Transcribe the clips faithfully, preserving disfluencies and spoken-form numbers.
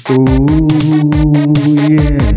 Ooh, yeah.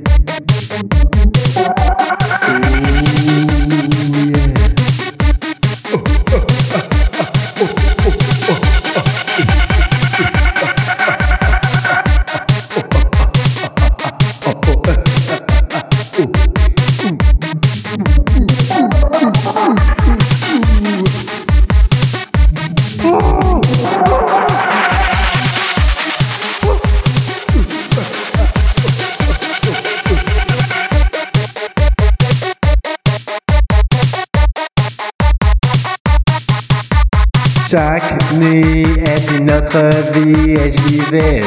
Chaque nuit est une autre vie et j'y vais.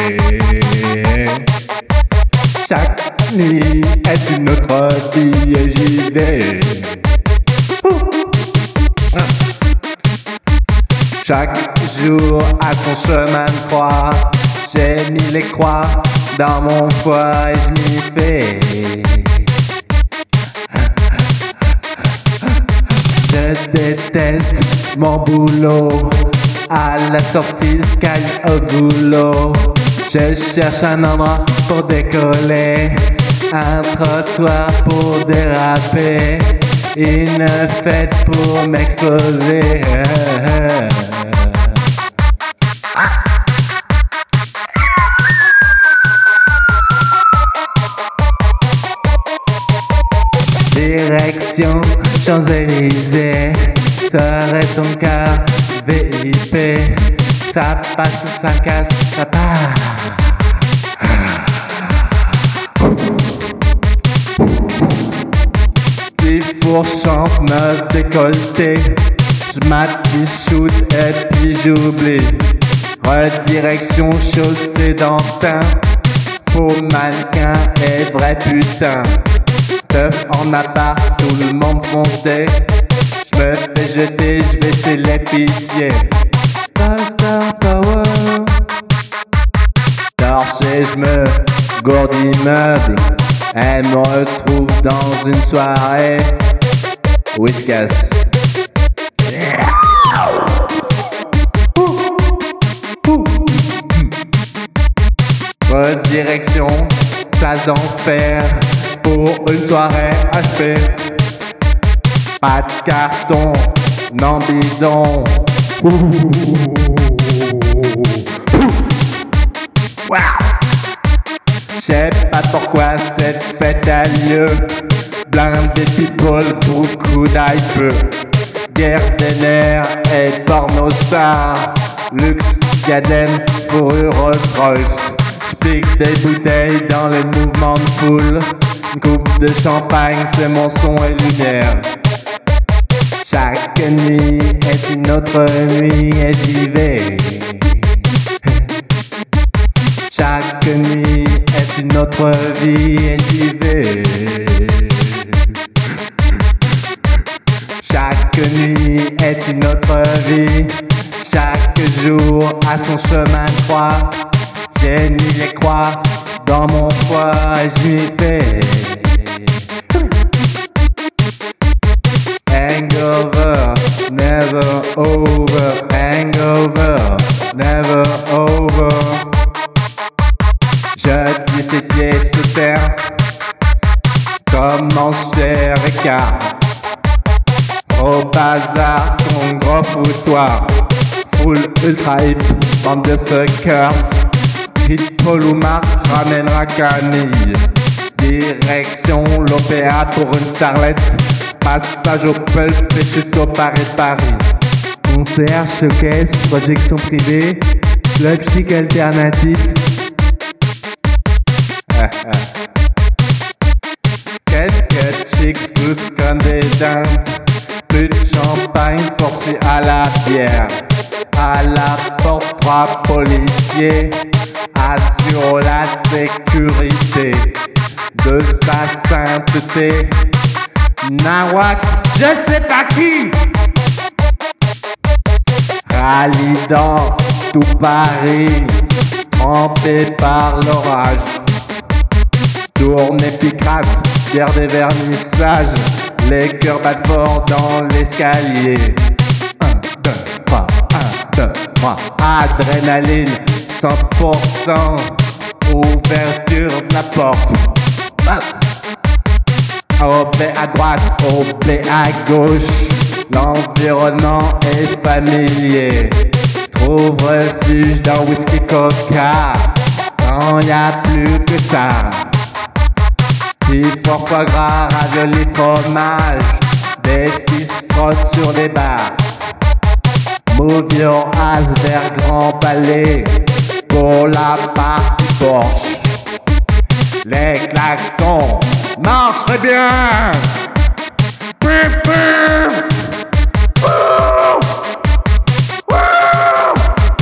Chaque nuit est une autre vie et j'y vais. Chaque jour a son chemin de croix. J'ai mis les croix dans mon foie et je m'y fais. Je déteste mon boulot. À la sortie, sky au goulot. Je cherche un endroit pour décoller, un trottoir pour déraper, une fête pour m'exposer. Direction Champs-Élysées, t'aurais ton cœur V I P, ça passe ou ça casse, ça part. Puis four chante meuf décolleté, j'mate puis shoot et puis j'oublie. Redirection chaussée d'antin, faux mannequin et vrai putain. Teuf en appart, tout le monde foncé. J'me fais jeter, j'vais chez l'épicier. Star Power. Torché, j'me gourde immeuble. Elle me retrouve dans une soirée Whiskas. Yeah. Redirection, place d'enfer pour une soirée H P. Pas de carton, non bidon. Wow. J'sais pas pourquoi cette fête a lieu. Blindé people, beaucoup d'hype. Guerre des nerfs et porno star. Luxe, Gadem pour une Rolls Royce. J'pique des bouteilles dans les mouvements de foule. Une coupe de champagne, c'est mon son et lumière. Chaque nuit est une autre nuit et j'y vais. Chaque nuit est une autre vie et j'y vais. Chaque nuit est une autre vie. Chaque jour a son chemin de croix. J'ai mis les croix dans mon foie et j'y fais. Hangover, never over. Hangover, never over. Je dis ses pieds sous terre comme mon cher écart. Au bazar, ton gros foutoir. Full ultra hip, bande de suckers. Petite Paul ou Marc ramènera Camille. Direction l'opéra pour une starlette. Passage au pulp et chute au Paris-Paris. Concert, showcase, projection privée. Club chic alternatif. Quelques chicks tous comme des dingues. Plus de champagne, poursuit à la bière. À la porte, trois policiers assurent la sécurité de sa sainteté. Nawak, je sais pas qui. Rallye dans tout Paris, trempé par l'orage. Tourne et picrate, guerre des vernissages. Les cœurs battent fort dans l'escalier. Un, deux, trois, un, deux, trois. Adrénaline, cent pour cent. Ouverture de la porte. O B à droite, O B à gauche. L'environnement est familier. Trouve refuge dans whisky coca. Quand y a plus que ça. Tifort, foie gras, ravioli, fromage. Des fils frottent sur des barres. Move your ass vers Grand Palais pour la partie Porsche. Les klaxons marchent très bien. Pim, pim. Wouh. Wouh.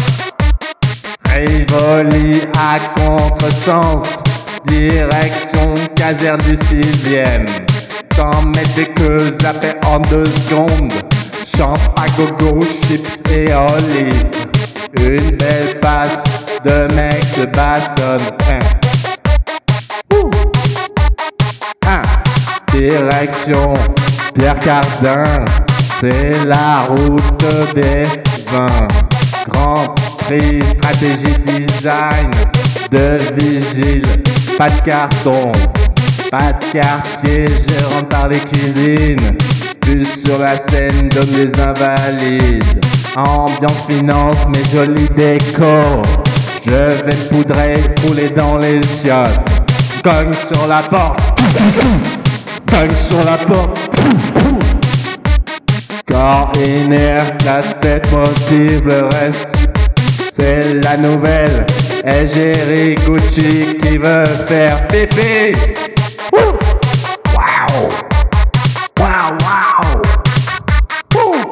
Rivoli à contresens, direction caserne du sixième. T'en mets des queues zappées en deux secondes. Champ à gogo, chips et olives. Une belle passe de mec se bastonne. Hein. Ouh. Hein. Direction Pierre Cardin, c'est la route des vins. Grand prix, stratégie, design, de vigile, pas de carton. Pas de quartier, je rentre par les cuisines. Plus sur la scène, donne les invalides. Ambiance finance, mais joli déco. Je vais poudrer, rouler dans les chiottes. Cogne sur la porte. Cogne sur la porte. Corps inerte, la tête motive le reste. C'est la nouvelle égérie Gucci qui veut faire pipi. Wow! Wow, wow! Woo.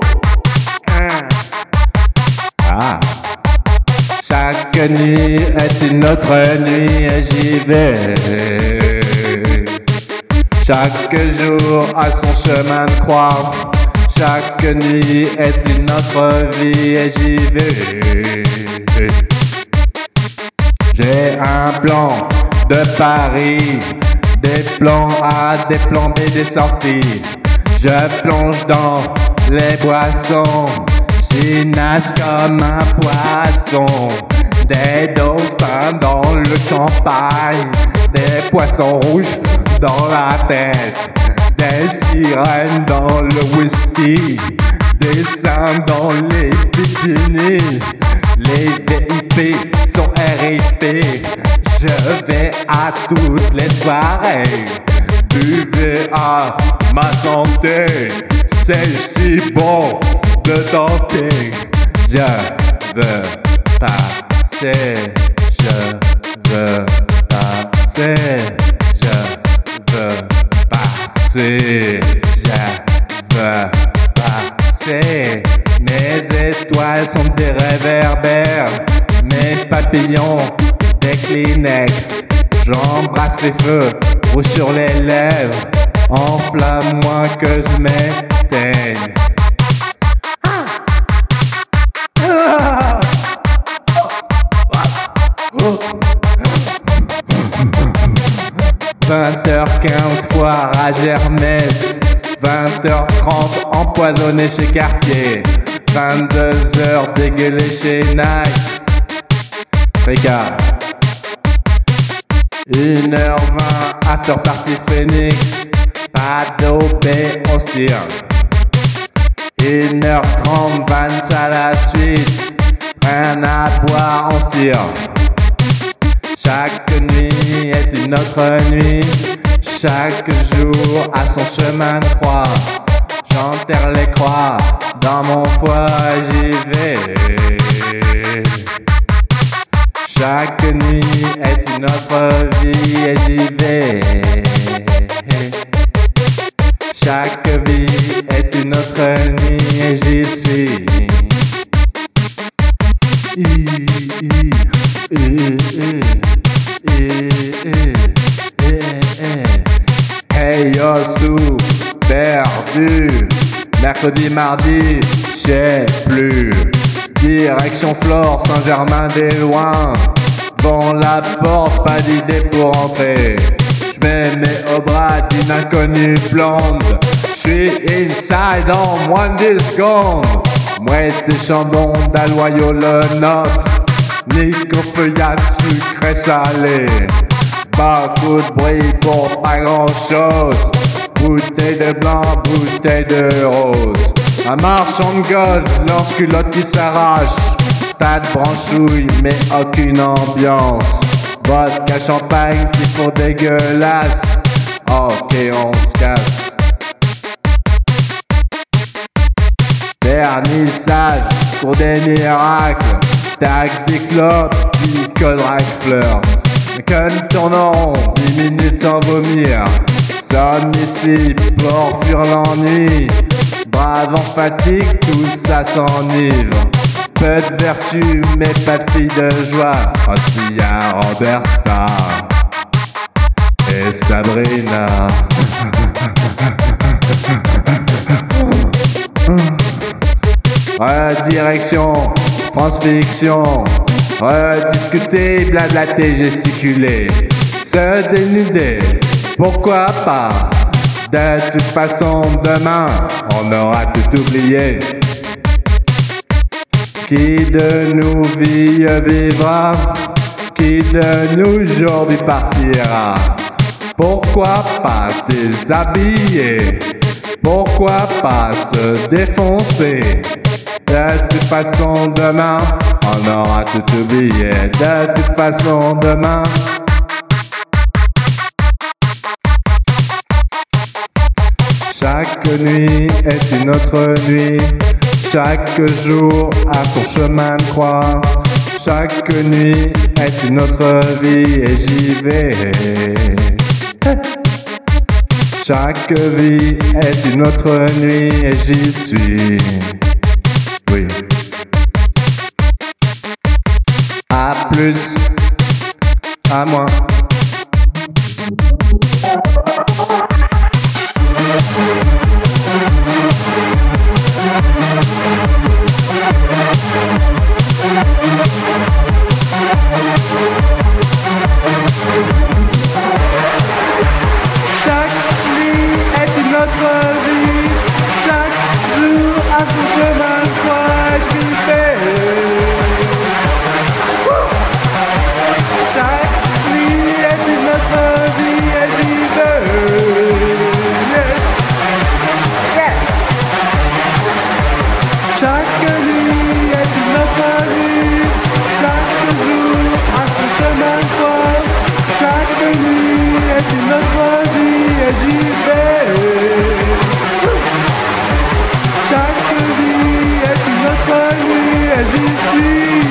Ah! Chaque nuit est une autre nuit et j'y vais. Chaque jour a son chemin de croix. Chaque nuit est une autre vie et j'y vais. J'ai un plan de Paris. Des plans A, des plans B, des sorties. Je plonge dans les boissons. J'y nage comme un poisson. Des dauphins dans le champagne. Des poissons rouges dans la tête. Des sirènes dans le whisky. Des seins dans les bikinis. Les V I P sont R I P. Je vais à toutes les soirées. Buvez à ma santé. C'est si bon de tenter. Je veux passer. Je veux passer. Je veux passer. Je veux passer. Mes étoiles sont des réverbères. Mes papillons des Kleenex. J'embrasse les feux, rouge sur les lèvres. Enflamme-moi que je m'éteigne. vingt heures quinze foire à Germès. vingt heures trente empoisonné chez Cartier. vingt-deux heures dégueulé chez Nike. Regarde. une heure vingt after party Phoenix. Pas d'O B, on se tire. une heure trente Vans à la suite. Rien à boire, on se tire. Chaque nuit est une autre nuit. Chaque jour a son chemin de croix. J'enterre les croix dans mon foie, j'y vais. Chaque nuit est une autre vie et j'y vais. Chaque vie est une autre nuit et j'y suis. Hey yo sous perdu. Mercredi, mardi, j'sais plus. Direction Flore, Saint-Germain-des-Loins. Devant la porte, pas d'idée pour entrer. J'me mets au bras d'une inconnue blonde. J'suis inside en moins de dix secondes. Mouette et chambon d'Aloyau le nôtre. unique au feuillade sucré salé. Beaucoup de bruit pour pas grand chose. Bouteille de blanc, bouteille de rose. Un marchand de gold, lance-culotte qui s'arrache. Tas de branchouilles mais aucune ambiance. Vodka champagne qui font dégueulasse. Ok, on se casse. Vernissage pour des miracles. Taxe des clopes, picole, rack, flirt. Que tournons dix minutes sans vomir. Sonne ici pour fuir l'ennui. Brave en fatigue, tout ça s'enivre. Peu de vertu, mais pas de fille de joie. Aussi y'a Roberta et Sabrina. Redirection, France Fiction. Rediscuter, blablater, gesticuler. Se dénuder, pourquoi pas? De toute façon, demain, on aura tout oublié. Qui de nous vit vivra? Qui de nous aujourd'hui partira? Pourquoi pas se déshabiller? Pourquoi pas se défoncer? De toute façon, demain, on aura tout oublié. De toute façon, demain. Chaque nuit est une autre nuit. Chaque jour a son chemin de croix. Chaque nuit est une autre vie et j'y vais. Chaque vie est une autre nuit et j'y suis. Oui. À plus, à moins. Chaque nuit est une autre vie. Chaque jour a son chemin de croix, j'y vais. Chaque nuit est une autre vie et j'y vais. Yeah. Chaque nuit est une autre vie. Chaque jour a son chemin de croix. Chaque nuit est une autre vie et j'y vais. Chaque vie est une autre nuit et j'y suis.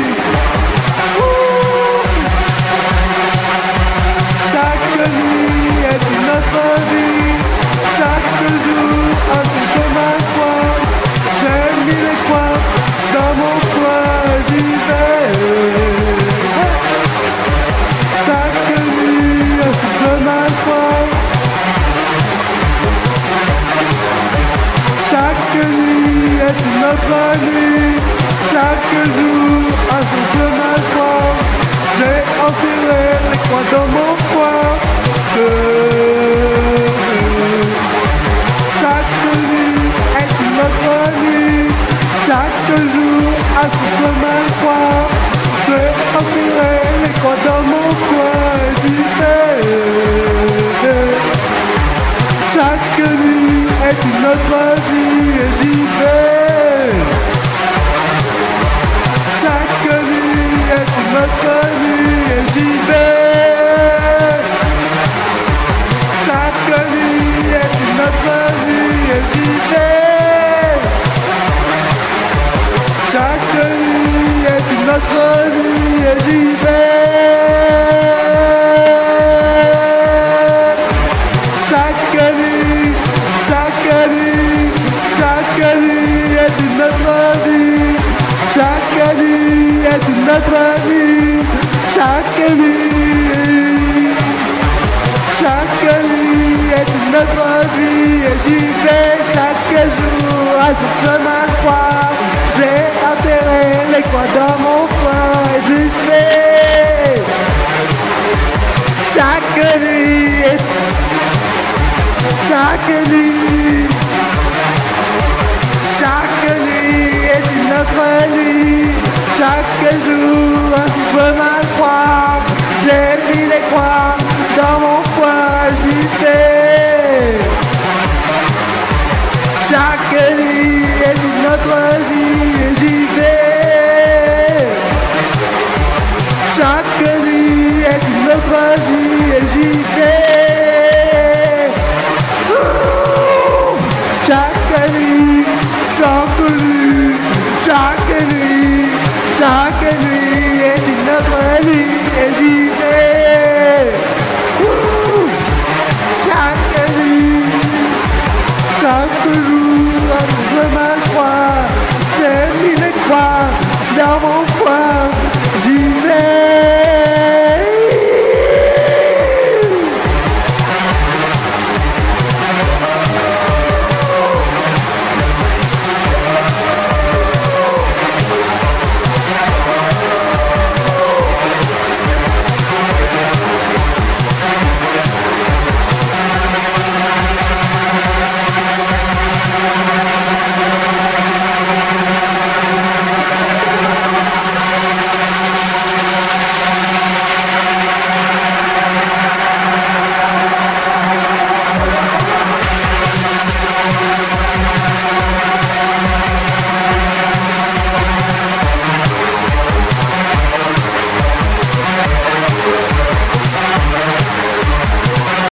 Chaque nuit est une autre vie. Chaque jour a son chemin de croix. J'ai mis les croix dans mon coin, j'y vais. Chaque nuit est son chemin de croix. Chaque nuit est une autre nuit. Chaque jour a son chemin de croix. J'ai enterré les croix dans mon coin. Chaque nuit est une autre nuit. Chaque jour a son chemin de croix. J'ai enterré les croix dans mon coin. J'y vais. Chaque nuit est une autre vie et j'y vais. Chaque nuit est une autre nuit et j'y vais. Chaque nuit est une autre nuit et j'y vais. Chaque nuit est une autre nuit et j'y vais. Chaque nuit, chaque nuit, chaque nuit est une autre vie. Chaque nuit est une autre vie. Chaque nuit, chaque nuit est une autre vie et j'y vais. Chaque jour à son chemin de croix. J'ai enterré les croix dans mon coin et j'y vais. Chaque nuit est Chaque nuit, chaque nuit est une autre nuit. Chaque jour je m'accrois, j'ai mis les croix dans mon foie, j'y vais. Chaque nuit est une autre vie et j'y vais. Chaque nuit est une autre vie et j'y vais.